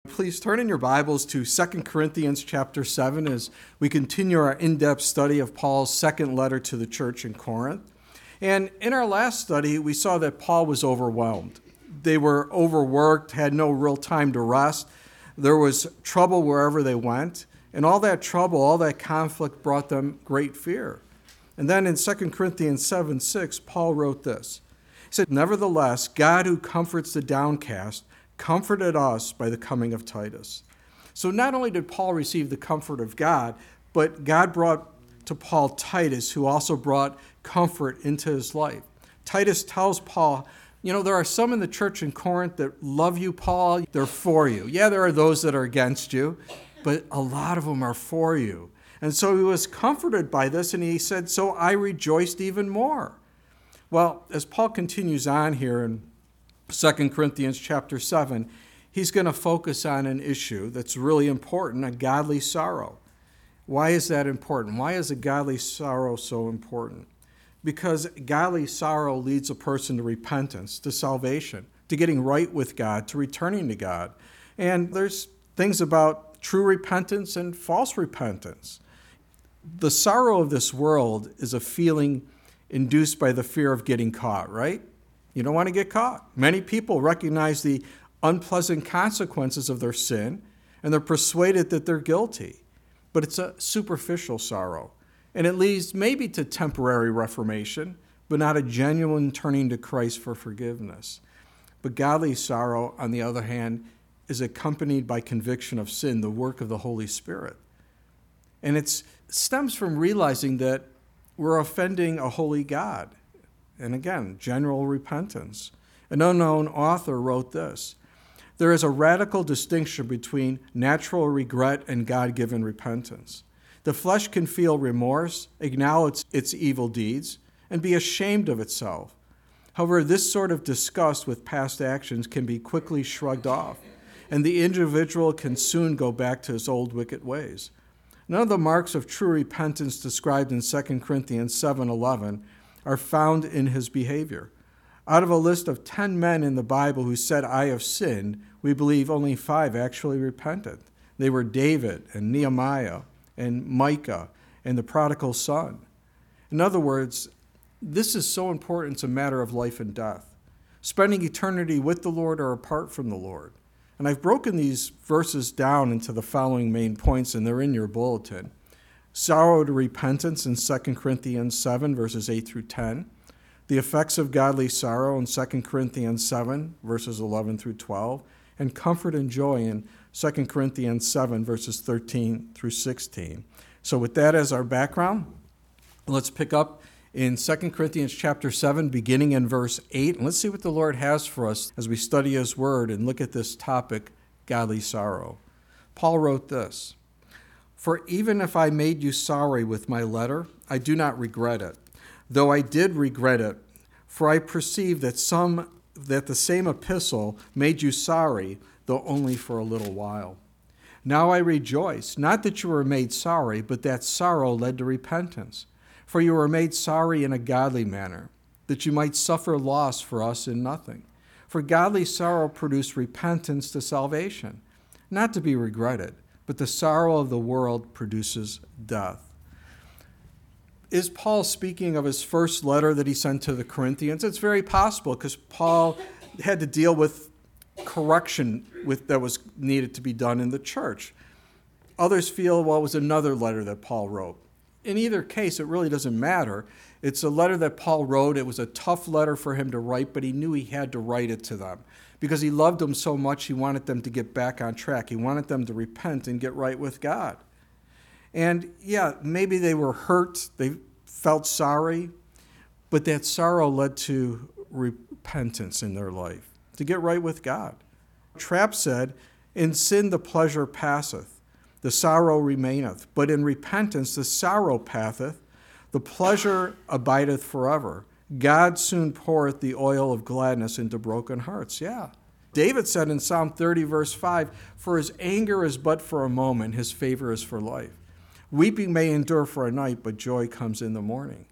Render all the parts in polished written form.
Please turn in your Bibles to 2 Corinthians chapter 7 as we continue our in-depth study of Paul's second letter to the church in Corinth. And in our last study, we saw that Paul was overwhelmed. They were overworked, had no real time to rest. There was trouble wherever they went. And all that trouble, all that conflict brought them great fear. And then in 2 Corinthians 7:6, Paul wrote this. He said, "Nevertheless, God who comforts the downcast comforted us by the coming of Titus." So not only did Paul receive the comfort of God, but God brought to Paul Titus, who also brought comfort into his life. Titus tells Paul, there are some in the church in Corinth that love you, Paul. They're for you. Yeah, there are those that are against you, but a lot of them are for you. And so he was comforted by this, and he said, "So I rejoiced even more." Well, as Paul continues on here in 2 Corinthians chapter 7, he's going to focus on an issue that's really important, a godly sorrow. Why is that important? Why is a godly sorrow so important? Because godly sorrow leads a person to repentance, to salvation, to getting right with God, to returning to God. And there's things about true repentance and false repentance. The sorrow of this world is a feeling induced by the fear of getting caught, right? You don't want to get caught. Many people recognize the unpleasant consequences of their sin, and they're persuaded that they're guilty. But it's a superficial sorrow, and it leads maybe to temporary reformation, but not a genuine turning to Christ for forgiveness. But godly sorrow, on the other hand, is accompanied by conviction of sin, the work of the Holy Spirit. And it stems from realizing that we're offending a holy God. And again, general repentance. An unknown author wrote this: "There is a radical distinction between natural regret and God-given repentance. The flesh can feel remorse, acknowledge its evil deeds, and be ashamed of itself. However, this sort of disgust with past actions can be quickly shrugged off, and the individual can soon go back to his old wicked ways." None of the marks of true repentance described in 2 Corinthians 7:11 are found in his behavior. Out of a list of 10 men in the Bible who said, "I have sinned," we believe only 5 actually repented. They were David and Nehemiah and Micah and the prodigal son. In other words, this is so important, it's a matter of life and death. Spending eternity with the Lord or apart from the Lord. And I've broken these verses down into the following main points, and they're in your bulletin. Sorrow to repentance in 2 Corinthians 7, verses 8 through 10. The effects of godly sorrow in 2 Corinthians 7, verses 11 through 12. And comfort and joy in 2 Corinthians 7, verses 13 through 16. So with that as our background, let's pick up in 2 Corinthians chapter 7, beginning in verse 8. And let's see what the Lord has for us as we study his word and look at this topic, godly sorrow. Paul wrote this: "For even if I made you sorry with my letter, I do not regret it, though I did regret it, for I perceive that the same epistle made you sorry, though only for a little while. Now I rejoice, not that you were made sorry, but that sorrow led to repentance. For you were made sorry in a godly manner, that you might suffer loss for us in nothing. For godly sorrow produced repentance to salvation, not to be regretted, but the sorrow of the world produces death." Is Paul speaking of his first letter that he sent to the Corinthians? It's very possible, because Paul had to deal with correction that was needed to be done in the church. Others feel, it was another letter that Paul wrote. In either case, it really doesn't matter. It's a letter that Paul wrote. It was a tough letter for him to write, but he knew he had to write it to them because he loved them so much. He wanted them to get back on track. He wanted them to repent and get right with God. And yeah, maybe they were hurt. They felt sorry, but that sorrow led to repentance in their life, to get right with God. Trapp said, "In sin the pleasure passeth, the sorrow remaineth, but in repentance the sorrow passeth, the pleasure abideth forever. God soon poureth the oil of gladness into broken hearts." Yeah. David said in Psalm 30, verse 5, "For his anger is but for a moment, his favor is for life. Weeping may endure for a night, but joy comes in the morning."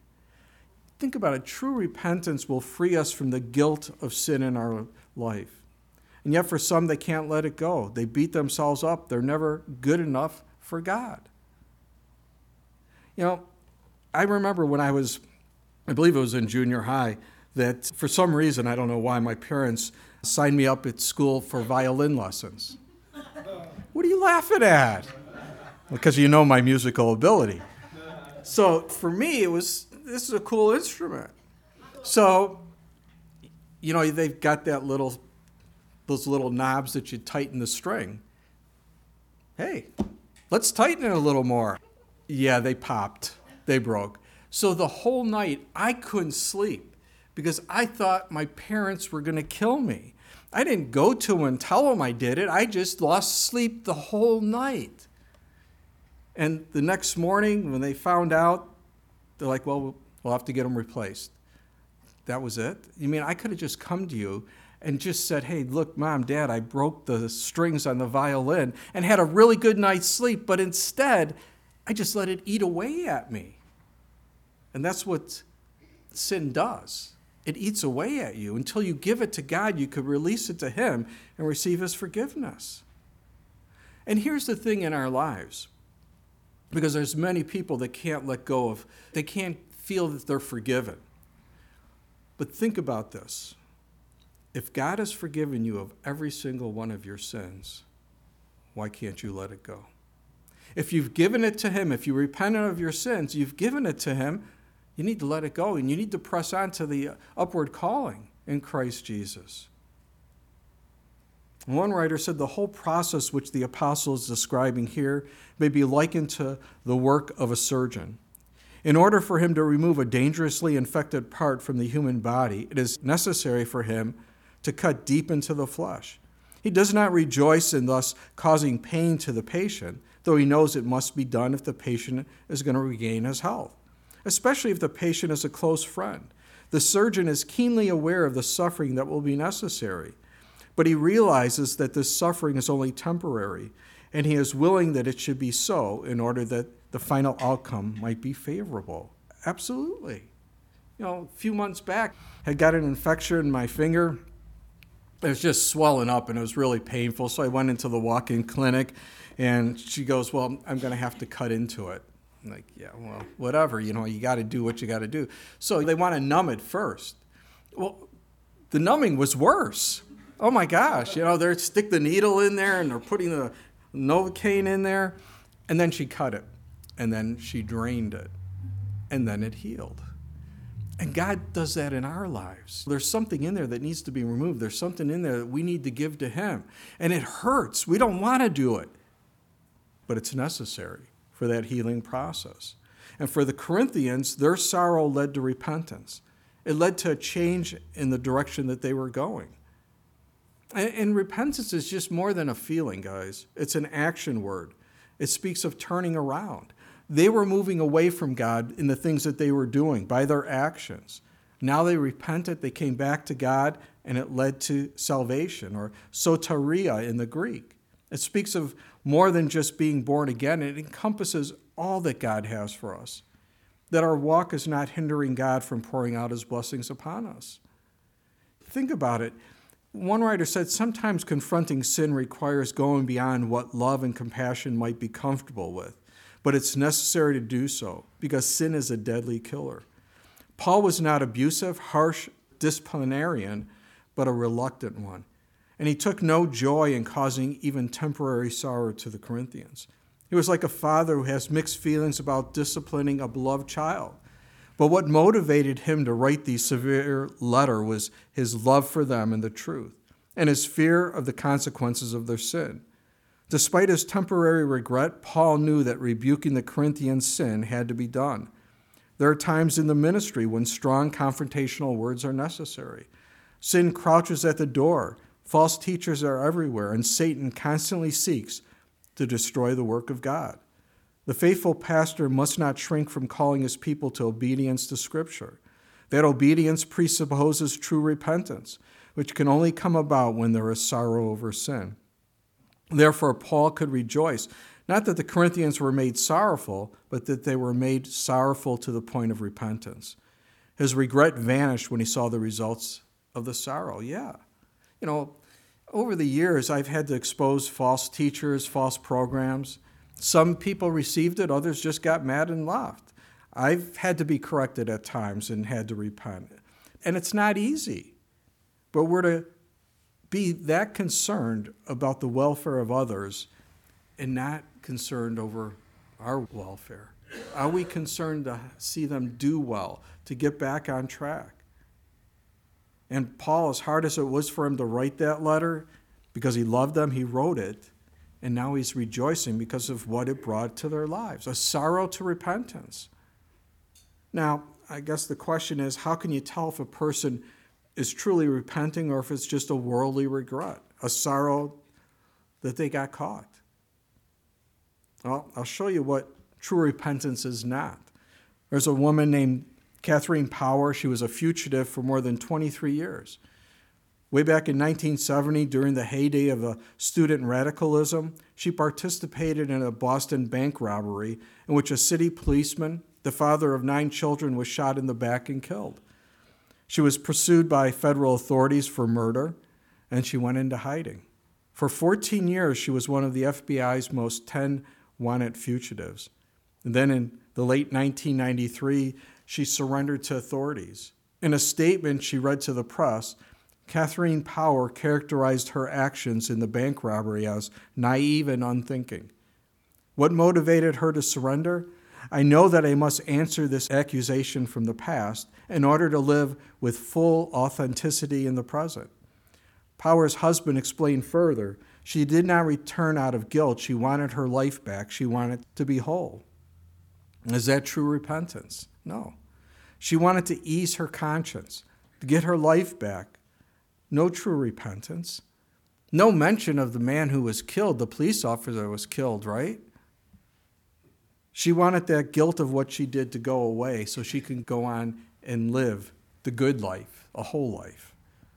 Think about it. True repentance will free us from the guilt of sin in our life. And yet for some, they can't let it go. They beat themselves up. They're never good enough for God. You know, I remember when I believe it was in junior high, that for some reason, I don't know why, my parents signed me up at school for violin lessons. What are you laughing at? Because you know my musical ability. So for me, this is a cool instrument. So, you know, they've got those little knobs that you tighten the string. Hey, let's tighten it a little more. Yeah, they popped. They broke. So the whole night, I couldn't sleep because I thought my parents were going to kill me. I didn't go to them and tell them I did it. I just lost sleep the whole night. And the next morning, when they found out, they're like, well, we'll have to get them replaced. That was it? You mean I could have just come to you and just said, hey, look, Mom, Dad, I broke the strings on the violin and had a really good night's sleep, but instead, I just let it eat away at me. And that's what sin does. It eats away at you. Until you give it to God, you could release it to Him and receive His forgiveness. And here's the thing in our lives, because there's many people that can't let go of, they can't feel that they're forgiven. But think about this. If God has forgiven you of every single one of your sins, why can't you let it go? If you've given it to Him, if you repented of your sins, you've given it to Him, you need to let it go, and you need to press on to the upward calling in Christ Jesus. One writer said the whole process which the apostle is describing here may be likened to the work of a surgeon. In order for him to remove a dangerously infected part from the human body, it is necessary for him to cut deep into the flesh. He does not rejoice in thus causing pain to the patient, though he knows it must be done if the patient is going to regain his health, especially if the patient is a close friend. The surgeon is keenly aware of the suffering that will be necessary, but he realizes that this suffering is only temporary, and he is willing that it should be so in order that the final outcome might be favorable. Absolutely. You know, a few months back, I had got an infection in my finger. It was just swelling up, and it was really painful. So I went into the walk-in clinic, and she goes, well, I'm going to have to cut into it. I'm like, yeah, well, whatever. You know, you got to do what you got to do. So they want to numb it first. Well, the numbing was worse. Oh, my gosh. You know, they stick the needle in there, and they're putting the Novocaine in there. And then she cut it. And then she drained it. And then it healed. And God does that in our lives. There's something in there that needs to be removed. There's something in there that we need to give to Him. And it hurts. We don't want to do it. But it's necessary for that healing process. And for the Corinthians, their sorrow led to repentance. It led to a change in the direction that they were going. And repentance is just more than a feeling, guys. It's an action word. It speaks of turning around. They were moving away from God in the things that they were doing by their actions. Now they repented, they came back to God, and it led to salvation, or soteria in the Greek. It speaks of more than just being born again. It encompasses all that God has for us, that our walk is not hindering God from pouring out His blessings upon us. Think about it. One writer said, sometimes confronting sin requires going beyond what love and compassion might be comfortable with, but it's necessary to do so because sin is a deadly killer. Paul was not abusive, harsh disciplinarian, but a reluctant one. And he took no joy in causing even temporary sorrow to the Corinthians. He was like a father who has mixed feelings about disciplining a beloved child. But what motivated him to write the severe letter was his love for them and the truth, and his fear of the consequences of their sin. Despite his temporary regret, Paul knew that rebuking the Corinthians' sin had to be done. There are times in the ministry when strong confrontational words are necessary. Sin crouches at the door, false teachers are everywhere, and Satan constantly seeks to destroy the work of God. The faithful pastor must not shrink from calling his people to obedience to Scripture. That obedience presupposes true repentance, which can only come about when there is sorrow over sin. Therefore, Paul could rejoice, not that the Corinthians were made sorrowful, but that they were made sorrowful to the point of repentance. His regret vanished when he saw the results of the sorrow. Yeah. You know, Over the years, I've had to expose false teachers, false programs. Some people received it, others just got mad and left. I've had to be corrected at times and had to repent. And it's not easy, but we're to be that concerned about the welfare of others and not concerned over our welfare. Are we concerned to see them do well, to get back on track? And Paul, as hard as it was for him to write that letter, because he loved them, he wrote it, and now he's rejoicing because of what it brought to their lives, a sorrow to repentance. Now, I guess the question is, how can you tell if a person is truly repenting or if it's just a worldly regret, a sorrow that they got caught? Well, I'll show you what true repentance is not. There's a woman named Catherine Power. She was a fugitive for more than 23 years. Way back in 1970, during the heyday of student radicalism, she participated in a Boston bank robbery in which a city policeman, the father of 9 children, was shot in the back and killed. She was pursued by federal authorities for murder, and she went into hiding. For 14 years, she was one of the FBI's most 10 wanted fugitives. And then in the late 1993, she surrendered to authorities. In a statement she read to the press, Catherine Power characterized her actions in the bank robbery as naive and unthinking. What motivated her to surrender? I know that I must answer this accusation from the past in order to live with full authenticity in the present. Power's husband explained further, she did not return out of guilt. She wanted her life back. She wanted to be whole. Is that true repentance? No. She wanted to ease her conscience, to get her life back. No true repentance. No mention of the man who was killed, the police officer was killed, right? She wanted that guilt of what she did to go away so she can go on and live the good life, a whole life.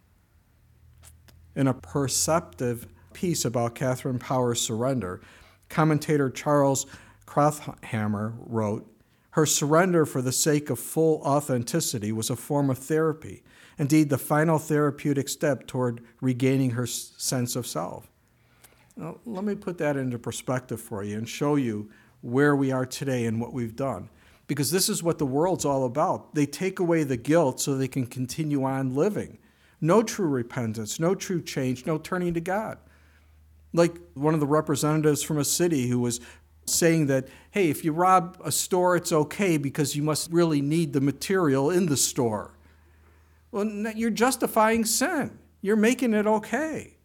In a perceptive piece about Catherine Power's surrender, commentator Charles Krauthammer wrote, her surrender for the sake of full authenticity was a form of therapy, indeed the final therapeutic step toward regaining her sense of self. Now, let me put that into perspective for you and show you where we are today and what we've done. Because this is what the world's all about. They take away the guilt so they can continue on living. No true repentance, no true change, no turning to God. Like one of the representatives from a city who was saying that, hey, if you rob a store, it's okay because you must really need the material in the store. Well, you're justifying sin. You're making it okay.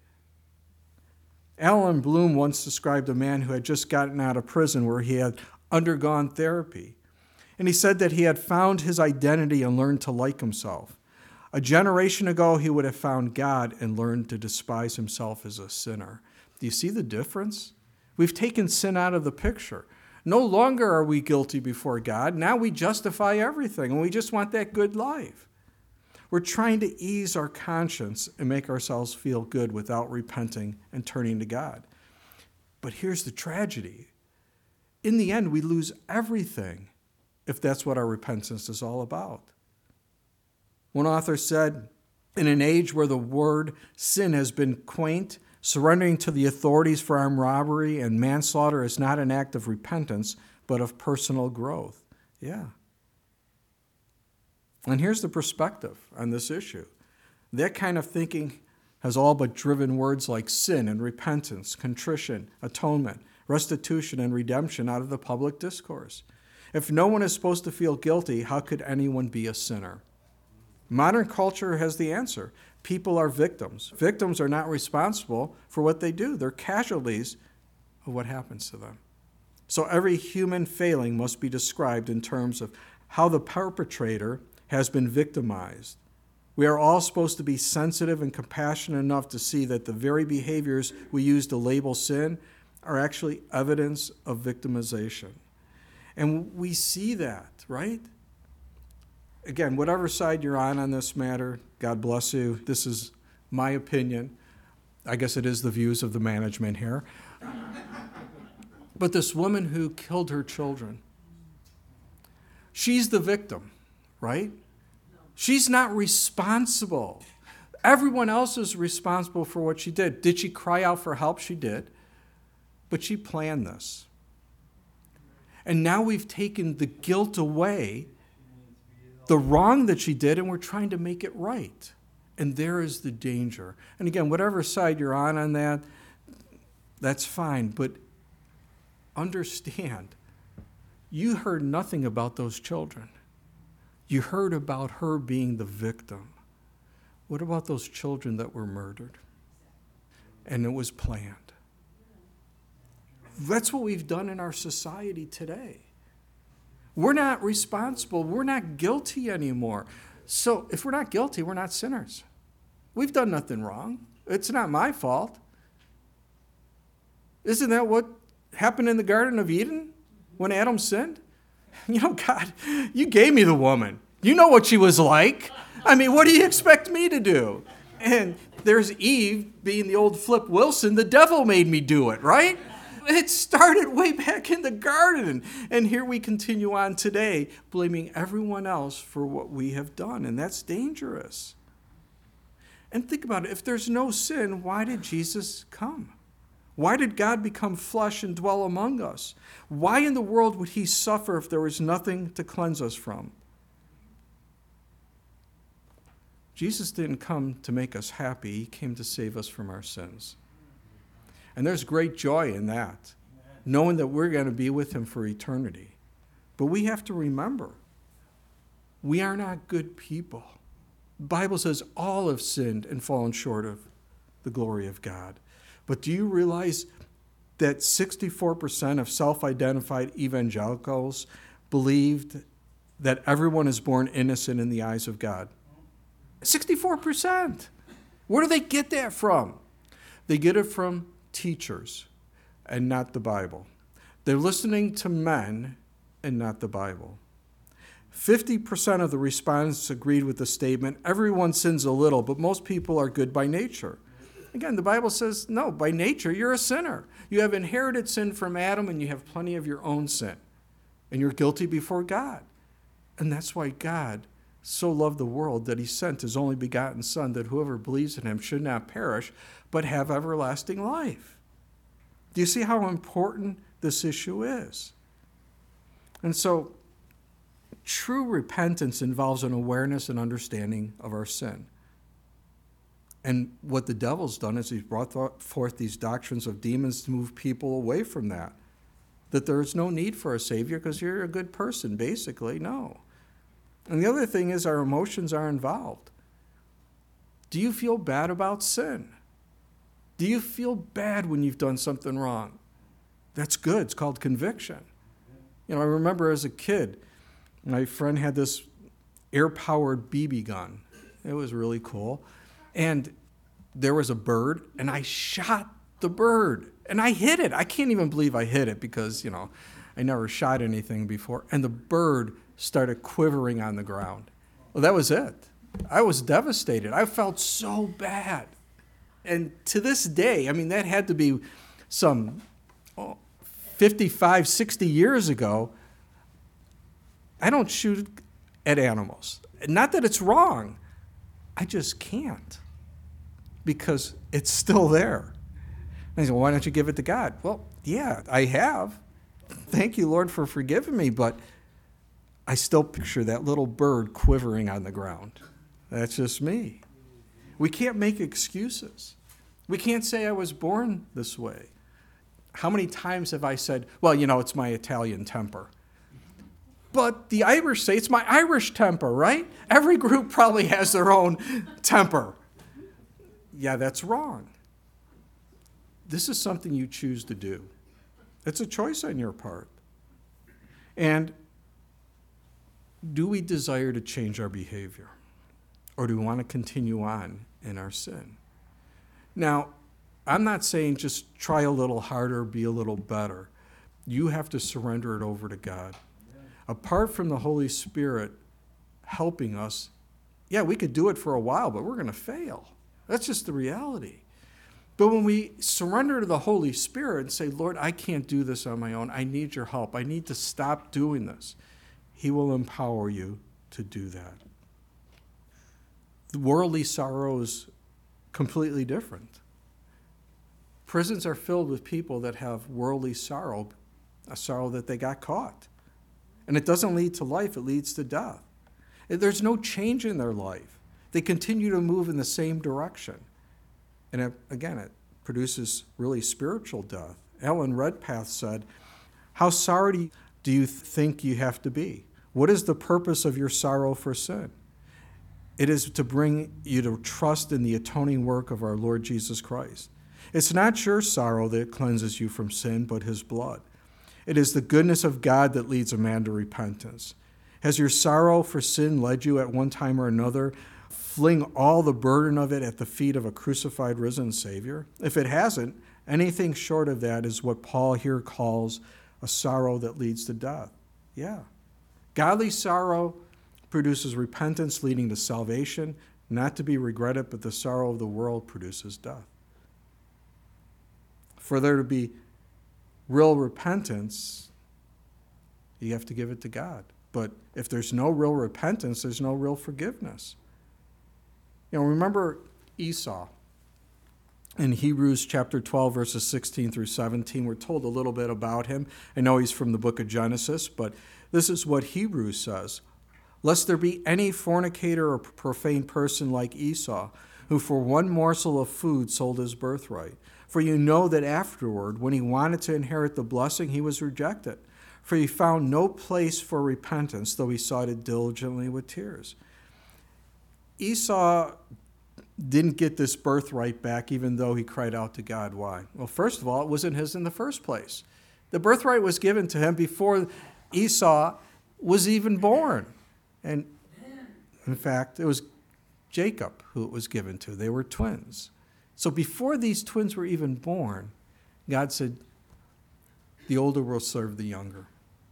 Alan Bloom once described a man who had just gotten out of prison where he had undergone therapy. And he said that he had found his identity and learned to like himself. A generation ago, he would have found God and learned to despise himself as a sinner. Do you see the difference? We've taken sin out of the picture. No longer are we guilty before God. Now we justify everything, and we just want that good life. We're trying to ease our conscience and make ourselves feel good without repenting and turning to God. But here's the tragedy. In the end, we lose everything if that's what our repentance is all about. One author said, in an age where the word sin has been quaint, surrendering to the authorities for armed robbery and manslaughter is not an act of repentance, but of personal growth. Yeah. And here's the perspective on this issue. That kind of thinking has all but driven words like sin and repentance, contrition, atonement, restitution, and redemption out of the public discourse. If no one is supposed to feel guilty, how could anyone be a sinner? Modern culture has the answer. People are victims. Victims are not responsible for what they do. They're casualties of what happens to them. So every human failing must be described in terms of how the perpetrator has been victimized. We are all supposed to be sensitive and compassionate enough to see that the very behaviors we use to label sin are actually evidence of victimization. And we see that, right? Again, whatever side you're on this matter, God bless you. This is my opinion. I guess it is the views of the management here. But this woman who killed her children, she's the victim, right? She's not responsible. Everyone else is responsible for what she did. Did she cry out for help? She did. But she planned this. And now we've taken the guilt away, the wrong that she did, and we're trying to make it right. And there is the danger. And again, whatever side you're on that, that's fine. But understand, you heard nothing about those children. You heard about her being the victim. What about those children that were murdered? And it was planned. That's what we've done in our society today. We're not responsible. We're not guilty anymore. So if we're not guilty, we're not sinners. We've done nothing wrong. It's not my fault. Isn't that what happened in the Garden of Eden when Adam sinned? God, you gave me the woman. You know what she was like. I mean, what do you expect me to do? And there's Eve being the old Flip Wilson. The devil made me do it, right? It started way back in the garden. And here we continue on today, blaming everyone else for what we have done. And that's dangerous. And think about it. If there's no sin, why did Jesus come? Why did God become flesh and dwell among us? Why in the world would he suffer if there was nothing to cleanse us from? Jesus didn't come to make us happy. He came to save us from our sins. And there's great joy in that, knowing that we're going to be with him for eternity. But we have to remember, we are not good people. The Bible says all have sinned and fallen short of the glory of God. But do you realize that 64% of self-identified evangelicals believed that everyone is born innocent in the eyes of God? 64%. Where do they get that from? They get it from teachers and not the Bible. They're listening to men and not the Bible. 50% of the respondents agreed with the statement, everyone sins a little, but most people are good by nature. Again, the Bible says, no, by nature, you're a sinner. You have inherited sin from Adam, and you have plenty of your own sin. And you're guilty before God. And that's why God so loved the world that he sent his only begotten Son, that whoever believes in him should not perish, but have everlasting life. Do you see how important this issue is? And so, true repentance involves an awareness and understanding of our sin. And what the devil's done is he's brought forth these doctrines of demons to move people away from that. That there's no need for a Savior because you're a good person, basically. No. And the other thing is our emotions are involved. Do you feel bad about sin? Do you feel bad when you've done something wrong? That's good. It's called conviction. I remember as a kid, my friend had this air-powered BB gun. It was really cool. And there was a bird, and I shot the bird. And I hit it. I can't even believe I hit it because, I never shot anything before. And the bird started quivering on the ground. Well, that was it. I was devastated. I felt so bad. And to this day, that had to be some 55, 60 years ago. I don't shoot at animals. Not that it's wrong. I just can't because it's still there. And I said, well, why don't you give it to God? Well, yeah, I have. Thank you, Lord, for forgiving me, but I still picture that little bird quivering on the ground. That's just me. We can't make excuses. We can't say I was born this way. How many times have I said, well, it's my Italian temper. But the Irish say it's my Irish temper, right? Every group probably has their own temper. Yeah, that's wrong. This is something you choose to do. It's a choice on your part. And do we desire to change our behavior? Or do we want to continue on in our sin? Now, I'm not saying just try a little harder, be a little better. You have to surrender it over to God. Apart from the Holy Spirit helping us, yeah, we could do it for a while, but we're going to fail. That's just the reality. But when we surrender to the Holy Spirit and say, Lord, I can't do this on my own. I need your help. I need to stop doing this. He will empower you to do that. The worldly sorrow is completely different. Prisons are filled with people that have worldly sorrow, a sorrow that they got caught. And it doesn't lead to life, it leads to death. There's no change in their life. They continue to move in the same direction. And it produces really spiritual death. Alan Redpath said, "How sorry do you think you have to be? What is the purpose of your sorrow for sin? It is to bring you to trust in the atoning work of our Lord Jesus Christ. It's not your sorrow that cleanses you from sin, but his blood. It is the goodness of God that leads a man to repentance. Has your sorrow for sin led you at one time or another fling all the burden of it at the feet of a crucified, risen Savior? If it hasn't, anything short of that is what Paul here calls a sorrow that leads to death." Yeah. Godly sorrow produces repentance leading to salvation, not to be regretted, but the sorrow of the world produces death. For there to be real repentance, you have to give it to God. But if there's no real repentance, there's no real forgiveness. Remember Esau. In Hebrews chapter 12, verses 16 through 17, we're told a little bit about him. I know he's from the book of Genesis, but this is what Hebrews says. "Lest there be any fornicator or profane person like Esau, who for one morsel of food sold his birthright. For you know that afterward, when he wanted to inherit the blessing, he was rejected. For he found no place for repentance, though he sought it diligently with tears." Esau didn't get this birthright back, even though he cried out to God. Why? Well, first of all, it wasn't his in the first place. The birthright was given to him before Esau was even born. And in fact, it was Jacob who it was given to. They were twins. So before these twins were even born, God said, the older will serve the younger.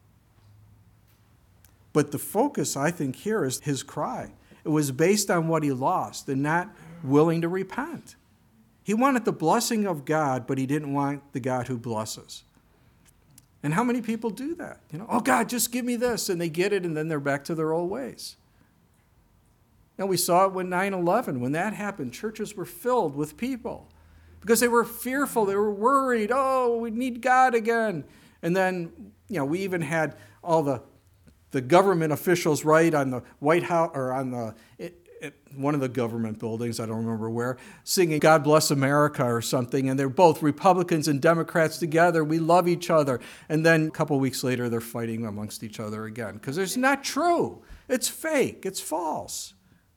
But the focus, I think, here is his cry. It was based on what he lost and not willing to repent. He wanted the blessing of God, but he didn't want the God who blesses. And how many people do that? Oh, God, just give me this. And they get it, and then they're back to their old ways. And we saw it when 9/11. When that happened, churches were filled with people because they were fearful. They were worried. Oh, we need God again. And then, we even had all the government officials, right, on the White House or on one of the government buildings, I don't remember where, singing "God Bless America" or something. And they're both Republicans and Democrats together. We love each other. And then a couple weeks later, they're fighting amongst each other again because it's not true. It's fake. It's false.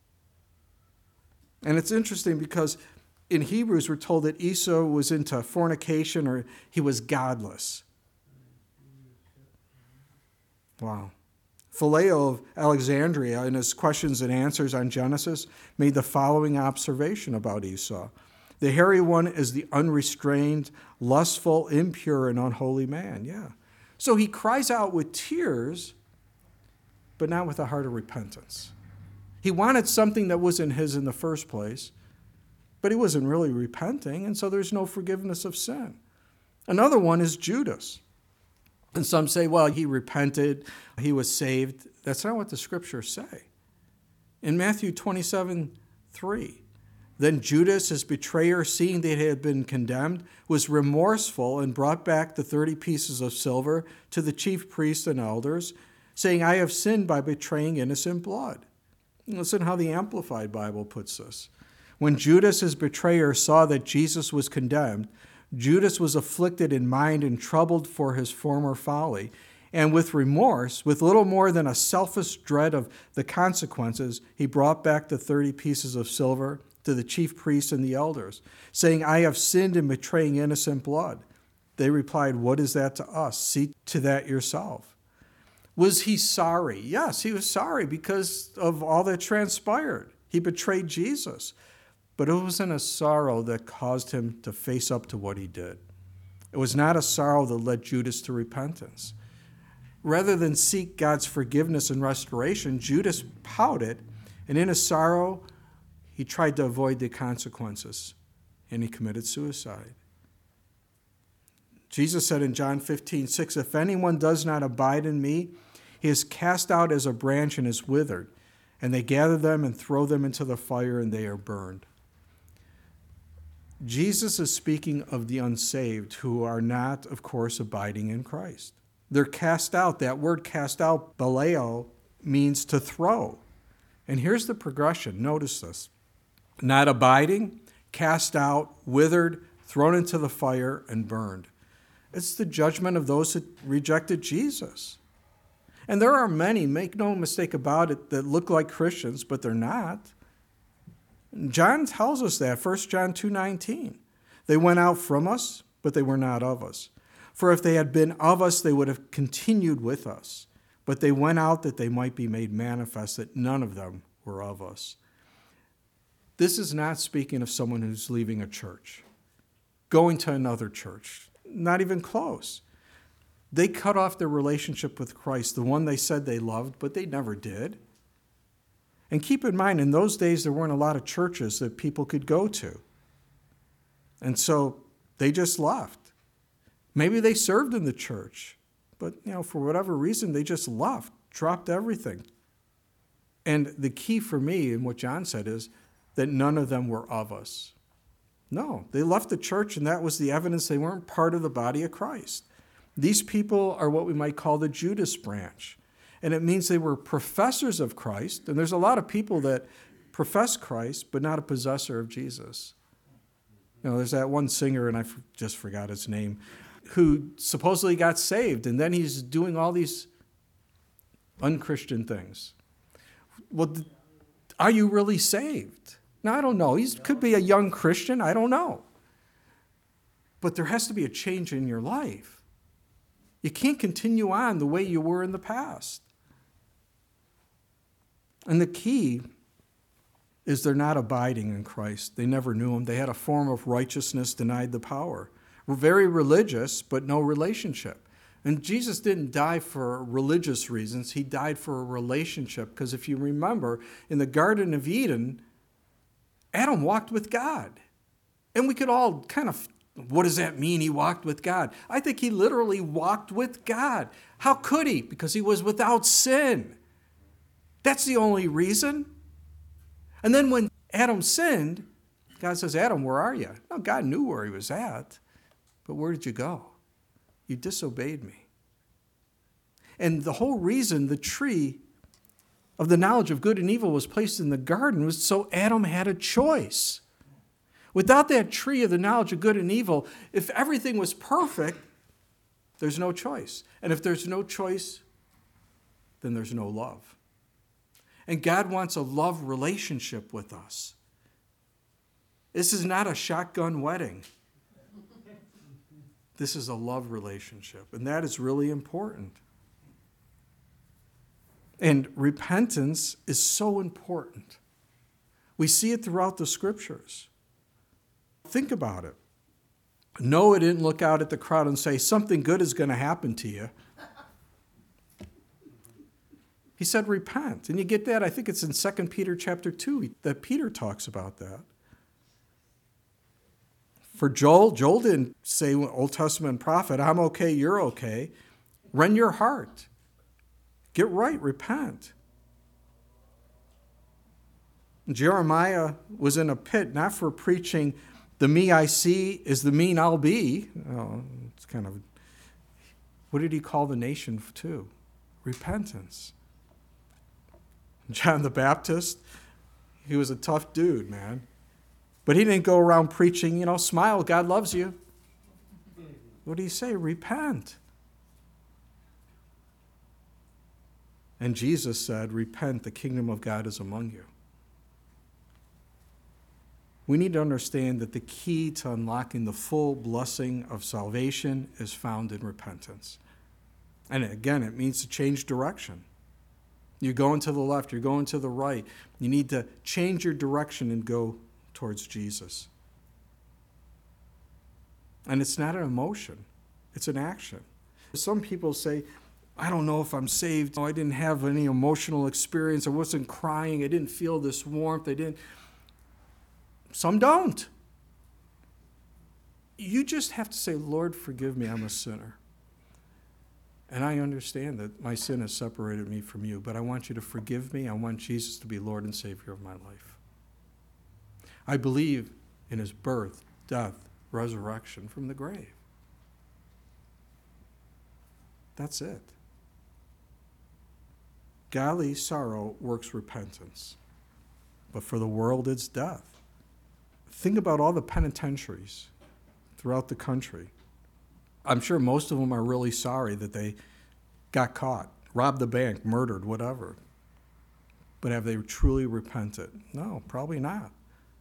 And it's interesting because in Hebrews, we're told that Esau was into fornication or he was godless. Wow. Phileo of Alexandria, in his questions and answers on Genesis, made the following observation about Esau. "The hairy one is the unrestrained, lustful, impure, and unholy man." Yeah. So he cries out with tears, but not with a heart of repentance. He wanted something that wasn't his in the first place, but he wasn't really repenting, and so there's no forgiveness of sin. Another one is Judas. And some say, well, he repented, he was saved. That's not what the scriptures say. In Matthew 27:3, "Then Judas, his betrayer, seeing that he had been condemned, was remorseful and brought back the 30 pieces of silver to the chief priests and elders, saying, 'I have sinned by betraying innocent blood.'" Listen how the Amplified Bible puts this. "When Judas, his betrayer, saw that Jesus was condemned, Judas was afflicted in mind and troubled for his former folly, and with remorse, with little more than a selfish dread of the consequences, he brought back the 30 pieces of silver to the chief priests and the elders, saying, 'I have sinned in betraying innocent blood.' They replied, 'What is that to us? See to that yourself.'" Was he sorry? Yes, he was sorry because of all that transpired. He betrayed Jesus. But it wasn't a sorrow that caused him to face up to what he did. It was not a sorrow that led Judas to repentance. Rather than seek God's forgiveness and restoration, Judas pouted, and in his sorrow, he tried to avoid the consequences, and he committed suicide. Jesus said in John 15:6, "If anyone does not abide in me, he is cast out as a branch and is withered. And they gather them and throw them into the fire, and they are burned. Jesus is speaking of the unsaved who are not, of course, abiding in Christ. They're cast out. That word cast out, baleo, means to throw. And here's the progression. Notice this. Not abiding, cast out, withered, thrown into the fire, and burned. It's the judgment of those who rejected Jesus. And there are many, make no mistake about it, that look like Christians, but they're not. John tells us that, 1 John 2:19. They went out from us, but they were not of us. For if they had been of us, they would have continued with us. But they went out that they might be made manifest that none of them were of us. This is not speaking of someone who's leaving a church, going to another church, not even close. They cut off their relationship with Christ, the one they said they loved, but they never did. And keep in mind, in those days, there weren't a lot of churches that people could go to. And so they just left. Maybe they served in the church, but for whatever reason, they just left, dropped everything. And the key for me in what John said is that none of them were of us. No, they left the church, and that was the evidence they weren't part of the body of Christ. These people are what we might call the Judas branch. And it means they were professors of Christ. And there's a lot of people that profess Christ, but not a possessor of Jesus. There's that one singer, and I just forgot his name, who supposedly got saved, and then he's doing all these unchristian things. Well, are you really saved? Now, I don't know. He could be a young Christian. I don't know. But there has to be a change in your life. You can't continue on the way you were in the past. And the key is they're not abiding in Christ. They never knew him. They had a form of righteousness, denied the power. We're very religious, but no relationship. And Jesus didn't die for religious reasons. He died for a relationship. Because if you remember, in the Garden of Eden, Adam walked with God. And we could all kind of, what does that mean, he walked with God? I think he literally walked with God. How could he? Because he was without sin. That's the only reason. And then when Adam sinned, God says, Adam, where are you? No, God knew where he was at. But where did you go? You disobeyed me. And the whole reason the tree of the knowledge of good and evil was placed in the garden was so Adam had a choice. Without that tree of the knowledge of good and evil, if everything was perfect, there's no choice. And if there's no choice, then there's no love. And God wants a love relationship with us. This is not a shotgun wedding. This is a love relationship, and that is really important. And repentance is so important. We see it throughout the scriptures. Think about it. Noah didn't look out at the crowd and say, something good is going to happen to you. He said, repent. And you get that, I think it's in 2 Peter chapter 2 that Peter talks about that. For Joel didn't say, Old Testament prophet, I'm okay, you're okay. Rend your heart. Get right, repent. Jeremiah was in a pit, not for preaching, the me I see is the mean I'll be. Oh, it's kind of, what did he call the nation to? Repentance. John the Baptist, he was a tough dude, man. But he didn't go around preaching, smile, God loves you. What did he say? Repent. And Jesus said, repent, the kingdom of God is among you. We need to understand that the key to unlocking the full blessing of salvation is found in repentance. And again, it means to change direction. You're going to the left, you're going to the right. You need to change your direction and go towards Jesus. And it's not an emotion, it's an action. Some people say, I don't know if I'm saved. I didn't have any emotional experience. I wasn't crying. I didn't feel this warmth. Some don't. You just have to say, Lord, forgive me, I'm a sinner. And I understand that my sin has separated me from you, but I want you to forgive me. I want Jesus to be Lord and Savior of my life. I believe in his birth, death, resurrection from the grave. That's it. Godly sorrow works repentance, but for the world it's death. Think about all the penitentiaries throughout the country. I'm sure most of them are really sorry that they got caught, robbed the bank, murdered, whatever. But have they truly repented? No, probably not.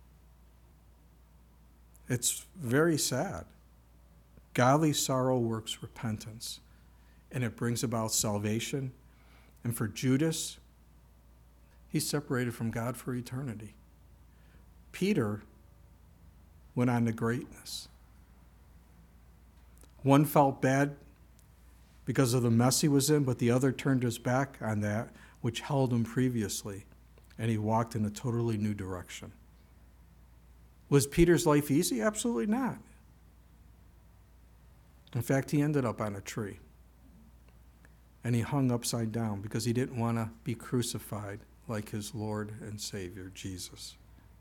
It's very sad. Godly sorrow works repentance, and it brings about salvation. And for Judas, he's separated from God for eternity. Peter went on to greatness. One felt bad because of the mess he was in, but the other turned his back on that which held him previously, and he walked in a totally new direction. Was Peter's life easy? Absolutely not. In fact, he ended up on a tree, and he hung upside down because he didn't want to be crucified like his Lord and Savior, Jesus.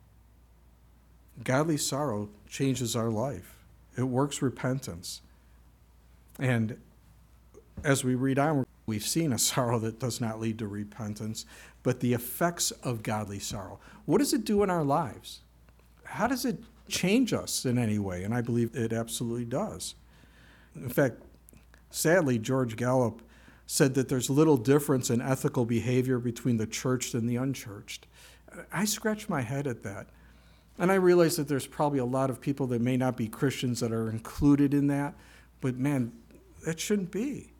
Godly sorrow changes our life. It works repentance. And as we read on, we've seen a sorrow that does not lead to repentance, but the effects of godly sorrow. What does it do in our lives? How does it change us in any way? And I believe it absolutely does. In fact, sadly, George Gallup said that there's little difference in ethical behavior between the churched and the unchurched. I scratch my head at that. And I realize that there's probably a lot of people that may not be Christians that are included in that, but man, that shouldn't be.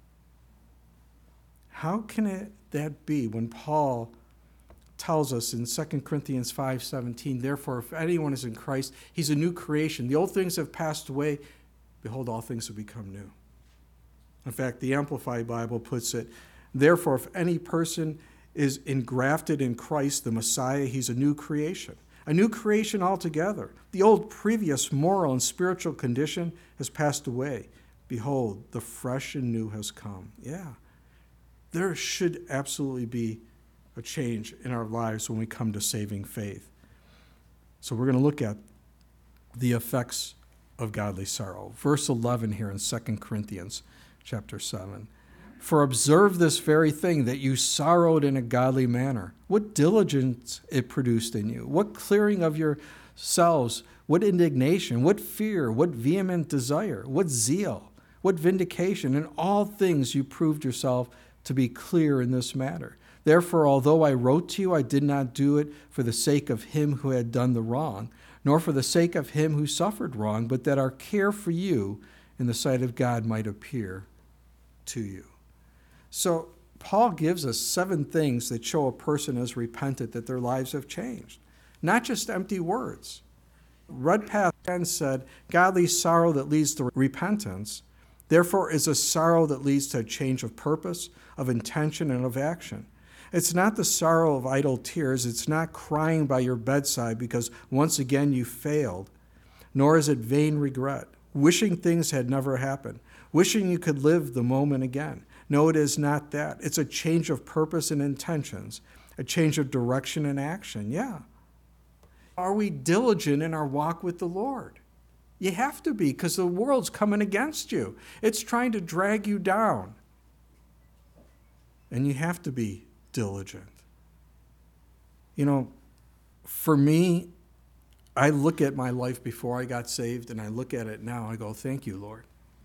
How can that be when Paul tells us in 2 Corinthians 5:17, therefore, if anyone is in Christ, he's a new creation. The old things have passed away. Behold, all things have become new. In fact, the Amplified Bible puts it, therefore, if any person is engrafted in Christ, the Messiah, he's a new creation altogether. The old previous moral and spiritual condition has passed away. Behold, the fresh and new has come. Yeah, there should absolutely be a change in our lives when we come to saving faith. So we're going to look at the effects of godly sorrow. Verse 11 here in 2 Corinthians chapter 7. For observe this very thing, that you sorrowed in a godly manner. What diligence it produced in you. What clearing of yourselves. What indignation. What fear. What vehement desire. What zeal. What vindication. In all things you proved yourself to be clear in this matter. Therefore, although I wrote to you, I did not do it for the sake of him who had done the wrong, nor for the sake of him who suffered wrong, but that our care for you in the sight of God might appear to you. So Paul gives us 7 things that show a person has repented, that their lives have changed. Not just empty words. Redpath then said, godly sorrow that leads to repentance, therefore, is a sorrow that leads to a change of purpose, of intention, and of action. It's not the sorrow of idle tears. It's not crying by your bedside because once again you failed. Nor is it vain regret, wishing things had never happened, wishing you could live the moment again. No, it is not that. It's a change of purpose and intentions, a change of direction and action. Yeah. Are we diligent in our walk with the Lord? You have to be, because the world's coming against you. It's trying to drag you down. And you have to be diligent. You know, for me, I look at my life before I got saved, and I look at it now, and I go, thank you, Lord.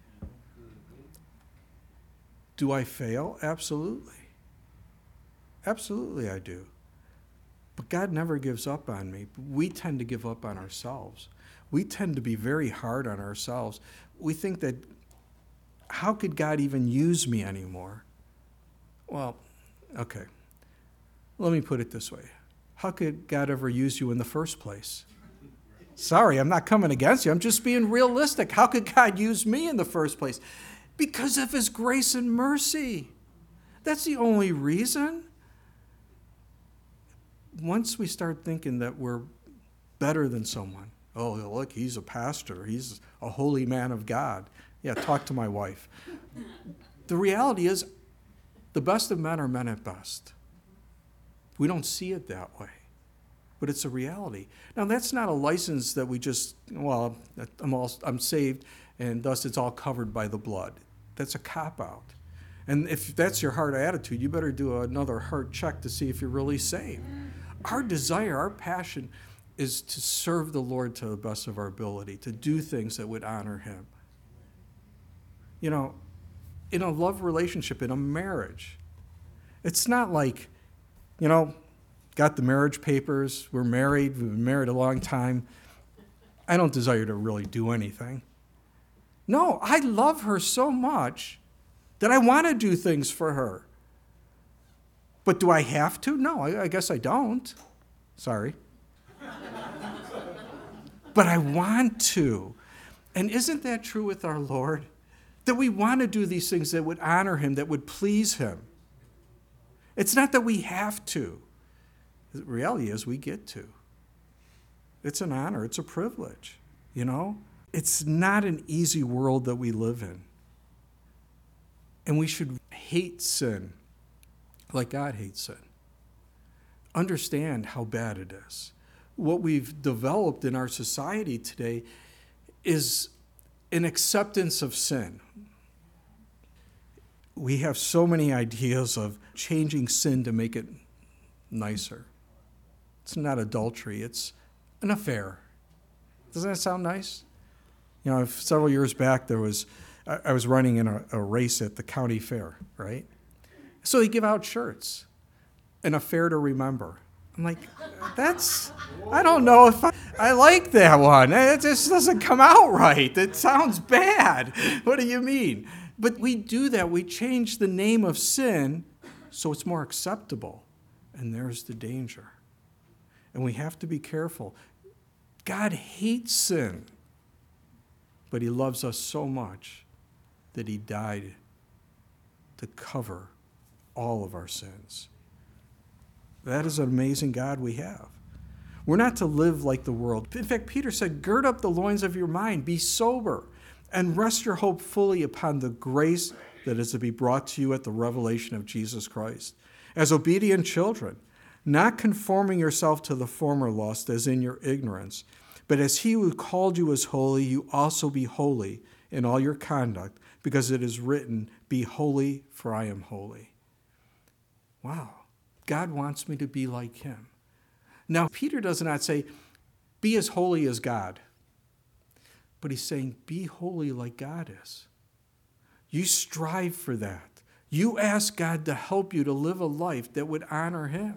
Do I fail? Absolutely. Absolutely I do. But God never gives up on me. We tend to give up on ourselves. We tend to be very hard on ourselves. We think that, how could God even use me anymore? Well, okay. Let me put it this way. How could God ever use you in the first place? Sorry, I'm not coming against you. I'm just being realistic. How could God use me in the first place? Because of his grace and mercy. That's the only reason. Once we start thinking that we're better than someone, oh, look, he's a pastor. He's a holy man of God. Yeah, talk to my wife. The reality is, the best of men are men at best. We don't see it that way, but it's a reality. Now, that's not a license that we just, well, I'm saved, and thus it's all covered by the blood. That's a cop-out. And if that's your heart attitude, you better do another heart check to see if you're really saved. Our desire, our passion is to serve the Lord to the best of our ability, to do things that would honor him. You know, in a love relationship, in a marriage, it's not like, you know, got the marriage papers, we're married, we've been married a long time. I don't desire to really do anything. No, I love her so much that I want to do things for her. But do I have to? No, I guess I don't. Sorry. But I want to. And isn't that true with our Lord? That we want to do these things that would honor him, that would please him. It's not that we have to. The reality is we get to. It's an honor. It's a privilege, you know? It's not an easy world that we live in. And we should hate sin like God hates sin. Understand how bad it is. What we've developed in our society today is an acceptance of sin. We have so many ideas of changing sin to make it nicer. It's not adultery, it's an affair. Doesn't that sound nice? You know, several years back, I was running in a race at the county fair, right? So they give out shirts, an affair to remember. I'm like, I don't know if I like that one. It just doesn't come out right. It sounds bad. What do you mean? But we do that. We change the name of sin so it's more acceptable. And there's the danger. And we have to be careful. God hates sin, but he loves us so much that he died to cover all of our sins. That is an amazing God we have. We're not to live like the world. In fact, Peter said, gird up the loins of your mind, be sober, and rest your hope fully upon the grace that is to be brought to you at the revelation of Jesus Christ. As obedient children, not conforming yourself to the former lust as in your ignorance, but as he who called you is holy, you also be holy in all your conduct, because it is written, be holy, for I am holy. Wow. God wants me to be like him. Now, Peter does not say, be as holy as God. But he's saying, be holy like God is. You strive for that. You ask God to help you to live a life that would honor him.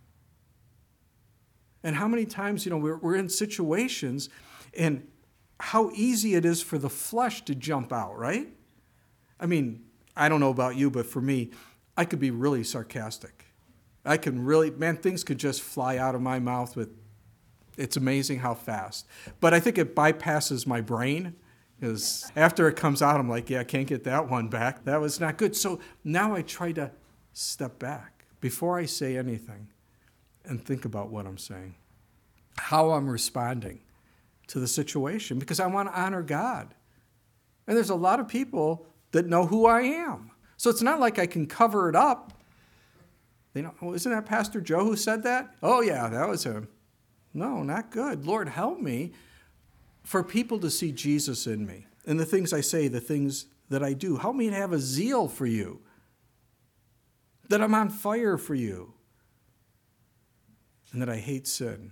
And how many times, we're in situations, and how easy it is for the flesh to jump out, right? I mean, I don't know about you, but for me, I could be really sarcastic. Things could just fly out of my mouth it's amazing how fast. But I think it bypasses my brain, because after it comes out, I'm like, yeah, I can't get that one back. That was not good. So now I try to step back before I say anything and think about what I'm saying, how I'm responding to the situation, because I want to honor God. And there's a lot of people that know who I am. So it's not like I can cover it up. Isn't that Pastor Joe who said that? Oh, yeah, that was him. No, not good. Lord, help me for people to see Jesus in me. And the things I say, the things that I do. Help me to have a zeal for you. That I'm on fire for you. And that I hate sin.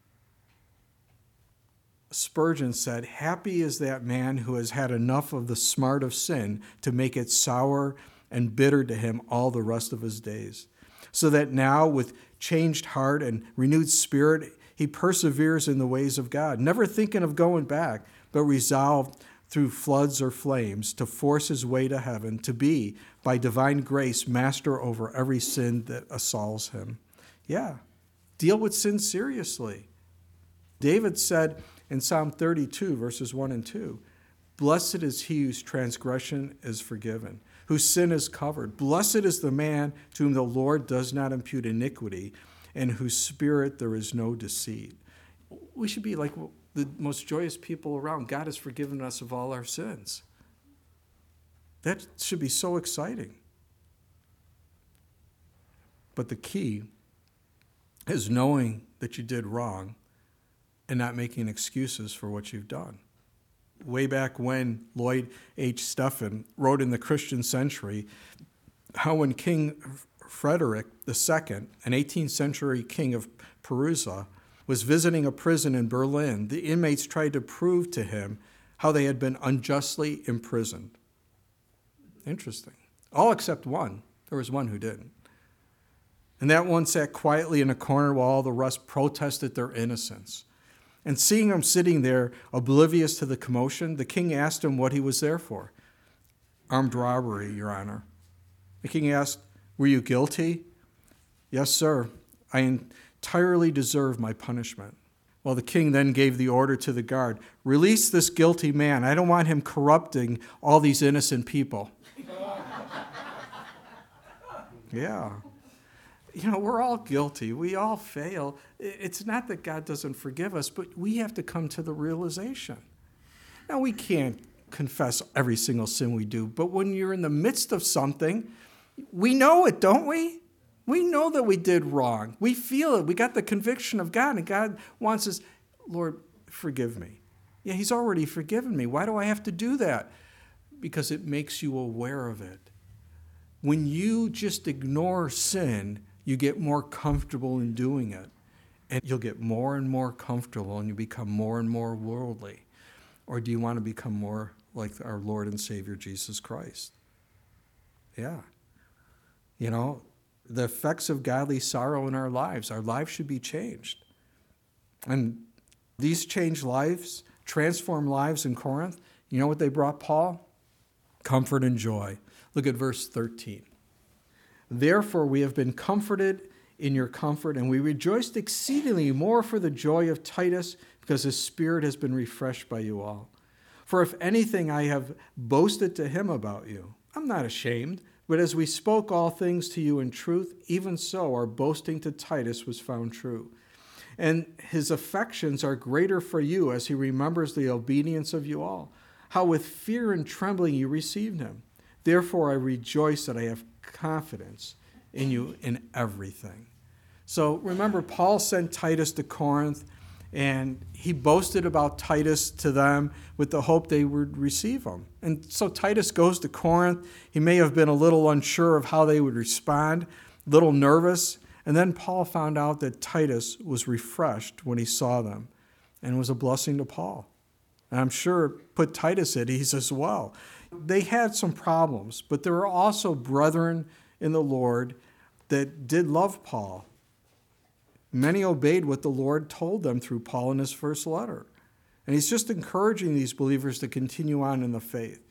Spurgeon said, happy is that man who has had enough of the smart of sin to make it sour and bitter to him all the rest of his days. So that now, with changed heart and renewed spirit, he perseveres in the ways of God, never thinking of going back, but resolved through floods or flames to force his way to heaven, to be, by divine grace, master over every sin that assails him. Yeah, deal with sin seriously. David said in Psalm 32, verses 1 and 2, blessed is he whose transgression is forgiven, whose sin is covered. Blessed is the man to whom the Lord does not impute iniquity, and whose spirit there is no deceit. We should be like the most joyous people around. God has forgiven us of all our sins. That should be so exciting. But the key is knowing that you did wrong and not making excuses for what you've done. Way back when Lloyd H. Stephen wrote in the Christian Century how when King Frederick II, an 18th century king of Prussia, was visiting a prison in Berlin, the inmates tried to prove to him how they had been unjustly imprisoned. Interesting. All except one. There was one who didn't. And that one sat quietly in a corner while all the rest protested their innocence. And seeing him sitting there, oblivious to the commotion, the king asked him what he was there for. Armed robbery, Your Honor. The king asked, "Were you guilty?" "Yes, sir. I entirely deserve my punishment." Well, the king then gave the order to the guard, "Release this guilty man. I don't want him corrupting all these innocent people." Yeah. We're all guilty. We all fail. It's not that God doesn't forgive us, but we have to come to the realization. Now, we can't confess every single sin we do, but when you're in the midst of something, we know it, don't we? We know that we did wrong. We feel it. We got the conviction of God, and God wants us, "Lord, forgive me." Yeah, he's already forgiven me. Why do I have to do that? Because it makes you aware of it. When you just ignore sin, you get more comfortable in doing it. And you'll get more and more comfortable and you become more and more worldly. Or do you want to become more like our Lord and Savior, Jesus Christ? Yeah. The effects of godly sorrow in our lives should be changed. And these changed lives, transformed lives in Corinth, you know what they brought Paul? Comfort and joy. Look at verse 13. "Therefore we have been comforted in your comfort, and we rejoiced exceedingly more for the joy of Titus, because his spirit has been refreshed by you all. For if anything I have boasted to him about you, I'm not ashamed, but as we spoke all things to you in truth, even so our boasting to Titus was found true. And his affections are greater for you as he remembers the obedience of you all, how with fear and trembling you received him. Therefore I rejoice that I have confidence in you in everything." So remember, Paul sent Titus to Corinth, and he boasted about Titus to them with the hope they would receive him. And so Titus goes to Corinth. He may have been a little unsure of how they would respond, a little nervous. And then Paul found out that Titus was refreshed when he saw them and was a blessing to Paul. And I'm sure put Titus at ease as well. They had some problems, but there were also brethren in the Lord that did love Paul. Many obeyed what the Lord told them through Paul in his first letter. And he's just encouraging these believers to continue on in the faith.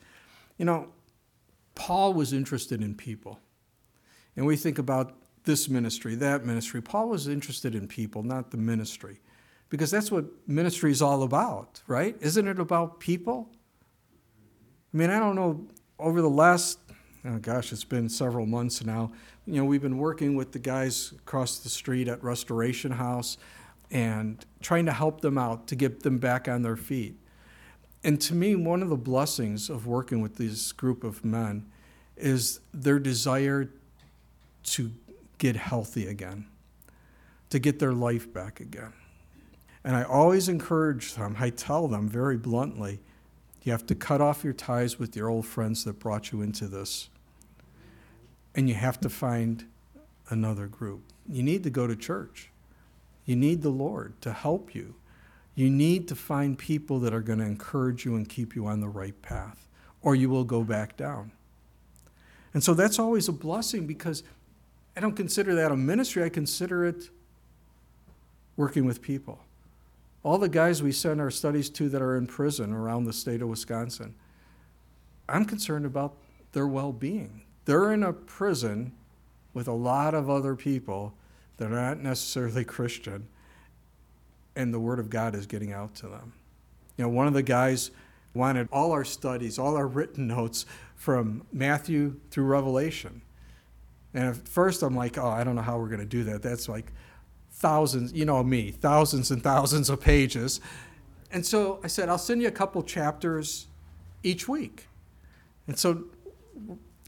Paul was interested in people. And we think about this ministry, that ministry. Paul was interested in people, not the ministry. Because that's what ministry is all about, right? Isn't it about people? I don't know, over the last, it's been several months now, we've been working with the guys across the street at Restoration House and trying to help them out to get them back on their feet. And to me, one of the blessings of working with this group of men is their desire to get healthy again, to get their life back again. And I always encourage them, I tell them very bluntly, you have to cut off your ties with your old friends that brought you into this. And you have to find another group. You need to go to church. You need the Lord to help you. You need to find people that are going to encourage you and keep you on the right path, or you will go back down. And so that's always a blessing, because I don't consider that a ministry. I consider it working with people. All the guys we send our studies to that are in prison around the state of Wisconsin, I'm concerned about their well-being. They're in a prison with a lot of other people that are not necessarily Christian, and the Word of God is getting out to them. One of the guys wanted all our studies, all our written notes from Matthew through Revelation. And at first I'm like, I don't know how we're going to do that. That's like thousands, thousands and thousands of pages. And so I said, I'll send you a couple chapters each week. And so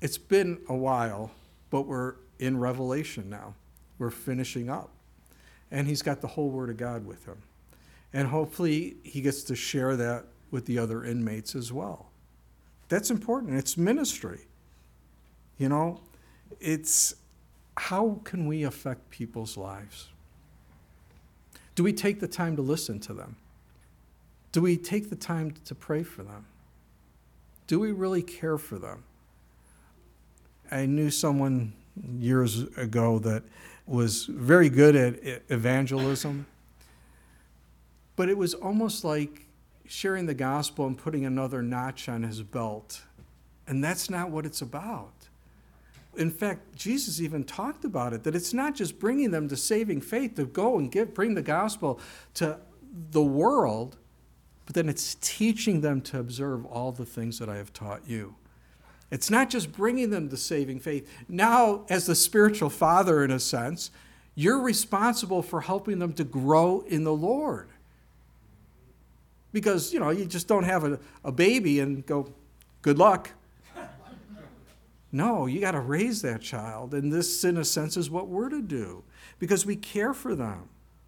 It's been a while, but we're in Revelation now. We're finishing up. And he's got the whole Word of God with him. And hopefully he gets to share that with the other inmates as well. That's important. It's ministry. You know, it's how can we affect people's lives? Do we take the time to listen to them? Do we take the time to pray for them? Do we really care for them? I knew someone years ago that was very good at evangelism, but it was almost like sharing the gospel and putting another notch on his belt. And that's not what it's about. In fact, Jesus even talked about it, that it's not just bringing them to saving faith, to go and bring the gospel to the world, but then it's teaching them to observe all the things that I have taught you. It's not just bringing them to saving faith. Now, as the spiritual father, in a sense, you're responsible for helping them to grow in the Lord. Because, you just don't have a baby and go, good luck. No, you got to raise that child. And this, in a sense, is what we're to do because we care for them.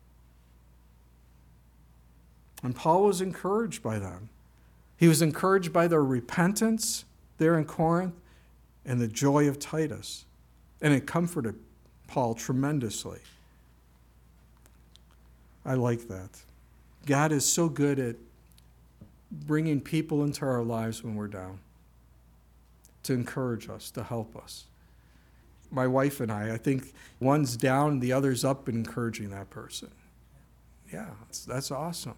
And Paul was encouraged by them. He was encouraged by their repentance there in Corinth and the joy of Titus. And it comforted Paul tremendously. I like that. God is so good at bringing people into our lives when we're down, to encourage us, to help us. My wife and I think one's down, the other's up and encouraging that person. Yeah, that's awesome.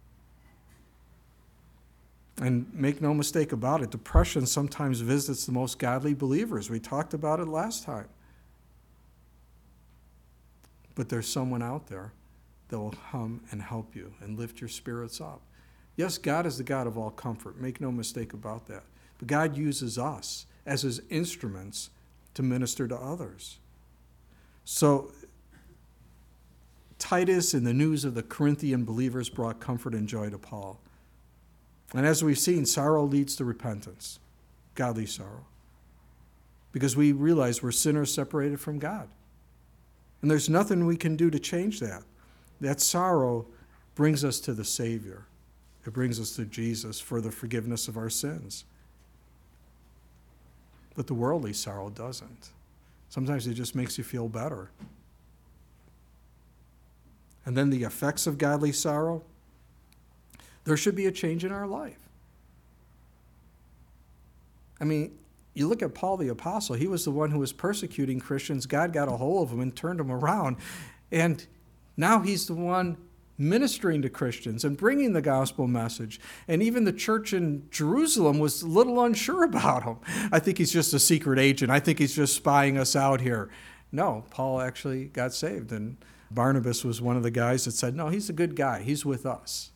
And make no mistake about it, depression sometimes visits the most godly believers. We talked about it last time. But there's someone out there that will come and help you and lift your spirits up. Yes, God is the God of all comfort. Make no mistake about that. But God uses us as his instruments to minister to others. So Titus and the news of the Corinthian believers brought comfort and joy to Paul. And as we've seen, sorrow leads to repentance, godly sorrow, because we realize we're sinners separated from God. And there's nothing we can do to change that. That sorrow brings us to the Savior. It brings us to Jesus for the forgiveness of our sins. But the worldly sorrow doesn't. Sometimes it just makes you feel better. And then the effects of godly sorrow, there should be a change in our life. I mean, you look at Paul the Apostle, he was the one who was persecuting Christians. God got a hold of him and turned him around. And now he's the one ministering to Christians and bringing the gospel message. And even the church in Jerusalem was a little unsure about him. I think he's just a secret agent. I think he's just spying us out here. No, Paul actually got saved. And Barnabas was one of the guys that said, no, he's a good guy. He's with us.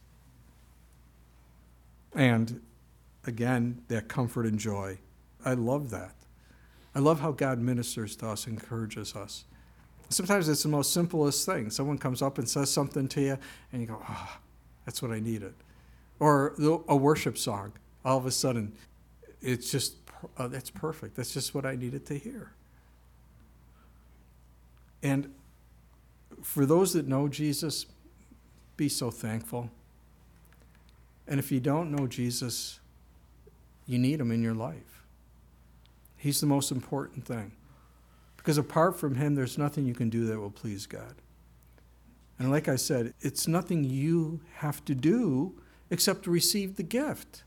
And again, that comfort and joy. I love that. I love how God ministers to us, encourages us. Sometimes it's the most simplest thing. Someone comes up and says something to you, and you go, that's what I needed. Or a worship song. All of a sudden, it's just, that's perfect. That's just what I needed to hear. And for those that know Jesus, be so thankful. And if you don't know Jesus, you need him in your life. He's the most important thing. Because apart from him, there's nothing you can do that will please God. And like I said, it's nothing you have to do except to receive the gift.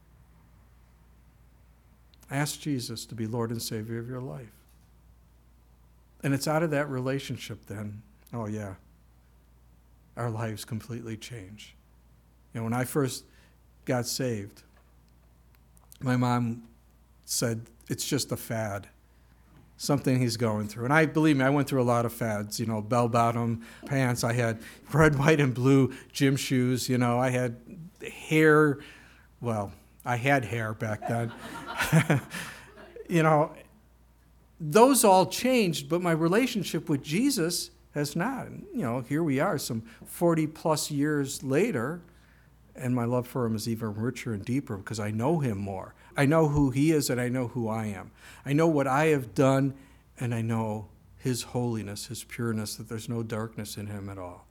Ask Jesus to be Lord and Savior of your life. And it's out of that relationship then, our lives completely change. When I first got saved, my mom said, it's just a fad. Something he's going through. And believe me, I went through a lot of fads, bell-bottom pants. I had red, white, and blue gym shoes. I had hair. Well, I had hair back then. Those all changed, but my relationship with Jesus has not. Here we are some 40-plus years later, and my love for him is even richer and deeper because I know him more. I know who he is and I know who I am. I know what I have done and I know his holiness, his pureness, that there's no darkness in him at all.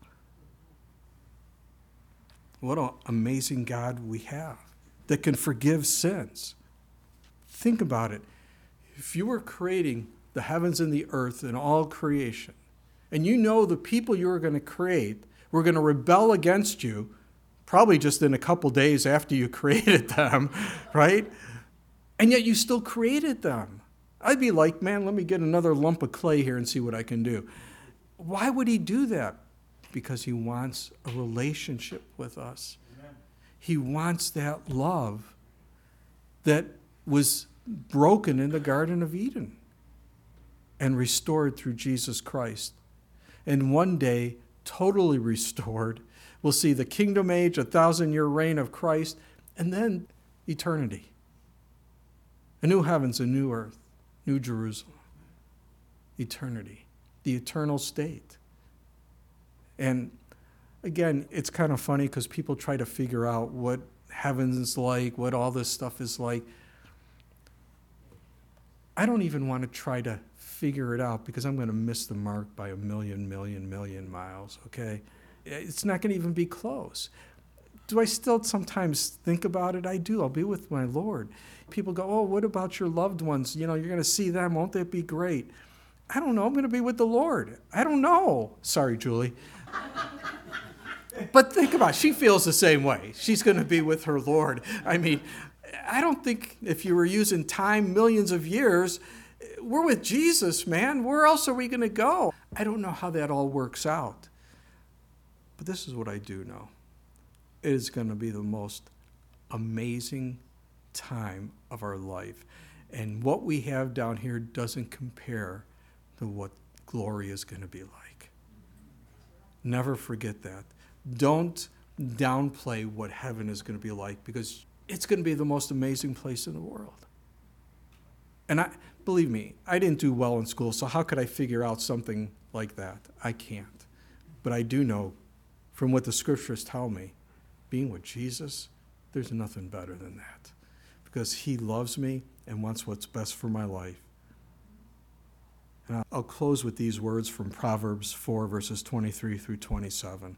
What an amazing God we have that can forgive sins. Think about it. If you were creating the heavens and the earth and all creation, and you know the people you were going to create were going to rebel against you, probably just in a couple days after you created them, right? And yet you still created them. I'd be like, man, let me get another lump of clay here and see what I can do. Why would he do that? Because he wants a relationship with us. Amen. He wants that love that was broken in the Garden of Eden and restored through Jesus Christ. And one day, totally restored, we'll see the kingdom age, 1,000-year reign of Christ, and then eternity. A new heavens, a new earth, new Jerusalem, eternity, the eternal state. And again, it's kind of funny because people try to figure out what heaven is like, what all this stuff is like. I don't even want to try to figure it out because I'm going to miss the mark by a million miles, okay? It's not going to even be close. Do I still sometimes think about it? I do. I'll be with my Lord. People go, oh, what about your loved ones? You know, you're going to see them. Won't that be great? I don't know. I'm going to be with the Lord. I don't know. Sorry, Julie. But think about it. She feels the same way. She's going to be with her Lord. I mean, I don't think if you were using time, millions of years, we're with Jesus, man. Where else are we going to go? I don't know how that all works out. But this is what I do know. It is going to be the most amazing time of our life. And what we have down here doesn't compare to what glory is going to be like. Never forget that. Don't downplay what heaven is going to be like because it's going to be the most amazing place in the world. And believe me, I didn't do well in school, so how could I figure out something like that? I can't. But I do know from what the scriptures tell me, being with Jesus, there's nothing better than that because he loves me and wants what's best for my life. And I'll close with these words from Proverbs 4, verses 23 through 27,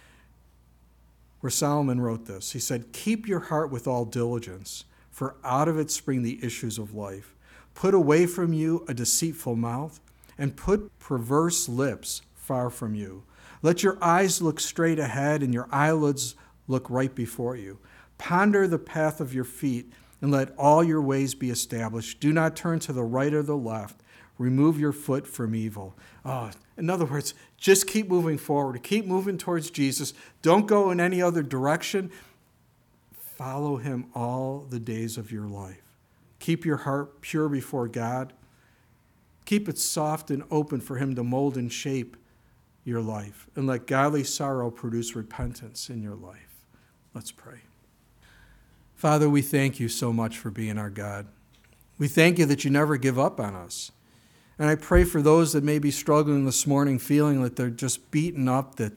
where Solomon wrote this. He said, "Keep your heart with all diligence, for out of it spring the issues of life. Put away from you a deceitful mouth, and put perverse lips far from you. Let your eyes look straight ahead, and your eyelids look right before you. Ponder the path of your feet, and let all your ways be established. Do not turn to the right or the left. Remove your foot from evil." In other words, just keep moving forward. Keep moving towards Jesus. Don't go in any other direction. Follow him all the days of your life. Keep your heart pure before God. Keep it soft and open for him to mold and shape your life. And let godly sorrow produce repentance in your life. Let's pray. Father, we thank you so much for being our God. We thank you that you never give up on us. And I pray for those that may be struggling this morning, feeling that they're just beaten up, that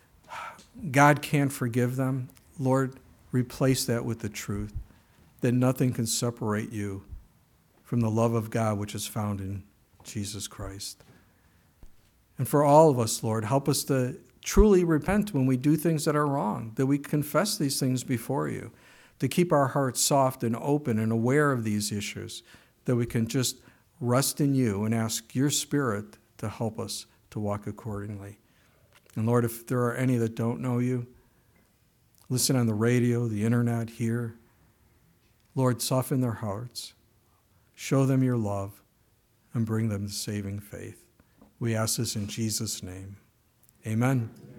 God can't forgive them. Lord, replace that with the truth, that nothing can separate you from the love of God which is found in Jesus Christ. And for all of us, Lord, help us to truly repent when we do things that are wrong, that we confess these things before you, to keep our hearts soft and open and aware of these issues, that we can just rest in you and ask your Spirit to help us to walk accordingly. And Lord, if there are any that don't know you, listen on the radio, the internet, here, Lord, soften their hearts, show them your love, and bring them to saving faith. We ask this in Jesus' name. Amen.